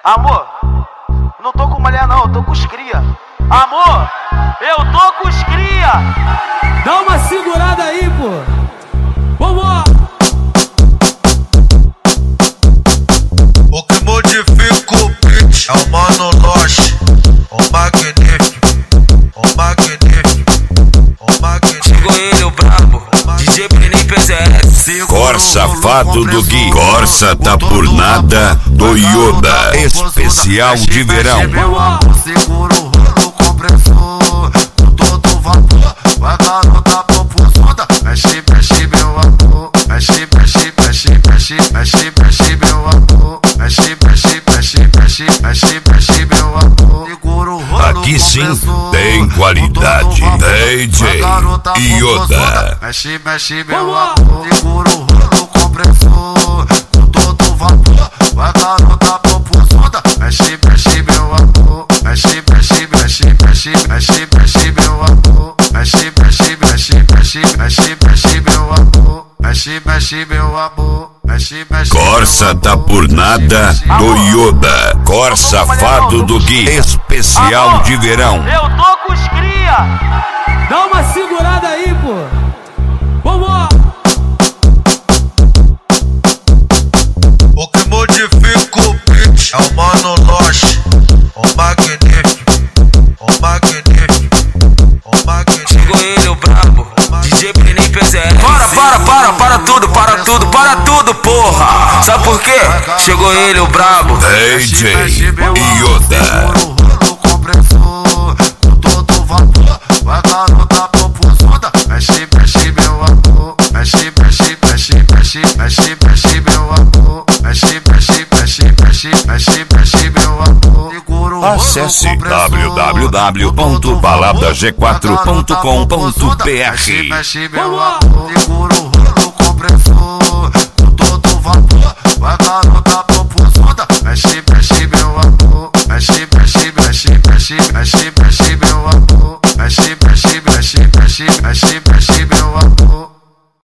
Amor, não tô com mulher não, eu tô com os cria. Amor, eu tô com os cria. Dá uma segurada aí, pô. Vambora. O que modifica o beat é o Mano Lost, o magnífico, o magnífico, o magnífico. Chegou ele, o brabo, DJ Brenin PCS. Cor safado do Gui, Corsa tá por nada do Yoda, especial de verão. Segura o rolo compressor, com todo vapor, vai garota popuzuda. Mexe, mexe meu amor, mexe, mexe, mexe, mexe, mexe, mexe meu amor, mexe, mexe, mexe, mexe, mexe, mexe meu amor. Segura o rolo Aqui sim tem qualidade, DJ Yoda. Mexe, mexe meu amor, segura o rolo compressor, com todo vapor, vai garota popuzuda. Mexe, mexe meu amor, mexe, mexe, mexe, mexe, mexe, mexe meu amor, mexe, mexe, mexe, mexe, mexe, mexe meu amor, mexe, mexe meu amor, mexe, mexe. Corsa tá por nada do Yoda, Cor safado do Gui, especial de verão. Eu tô com os cria. Dá uma segurada aí, pô. Vambora. O que modifica o beat é o Mano Lost, o magnífico, o magnífico, o magnífico. Chegou ele, o brabo, DJ Brenin PCS. Para tudo, porra. Sabe por quê? Chegou ele, o brabo, DJ Yoda. Segura o rolo compressor, com todo vapor, vai garota popuzuda. Mexe, mexe meu amor, mexe, mexe, mexe, mexe, mexe, mexe meu amor, mexe, mexe, mexe, mexe, mexe, mexe meu amor. Segura o rolo Acesse compressor, www.baladag4.com.br. mexe meu amor, segura o rolo compressor, com todo vapor, vai garota popuzuda. Mexe, mexe meu amor, mexe, mexe, mexe, mexe, mexe, mexe meu amor, mexe, mexe, mexe, mexe, mexe.